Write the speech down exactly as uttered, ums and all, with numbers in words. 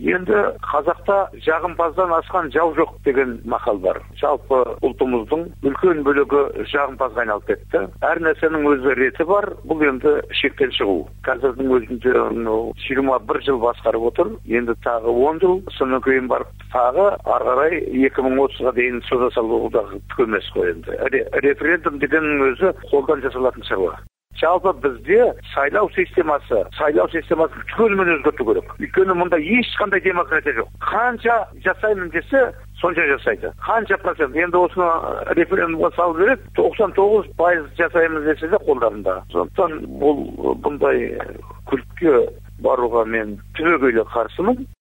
Енді қазақта жағымпаздан асқан жау жоқ деген мақал бар. Жалпы ұлтымыздың үлкен бөлігі жағымпазға айналып кетті. Әр нәрсенің өз реті бар. Бұл енді шектен шығу. Қазірдің өзінде жиырма бір жыл басқарып отыр. Енді тағы он жыл, содан кейін барып тағы ары қарай екі мың отызға дейін соза салуға түк қой енді. Референдум дегеннің өзі қолдан жасалатын шаруа. Жалпы бізде сайлау системасы, сайлау системасын түгелімен өзгерту керек. Өйткені мұнда ешқандай демократия жоқ. Қанша жасаймын десе, сонша жасайды. Қанша процент. Енді осыны референдумға салып береді, тоқсан тоғыз пайыз жасаймыз десе де қолдарында. Сондықтан бұл бұндай күлкіге баруға мен түбегейлі қарсымын.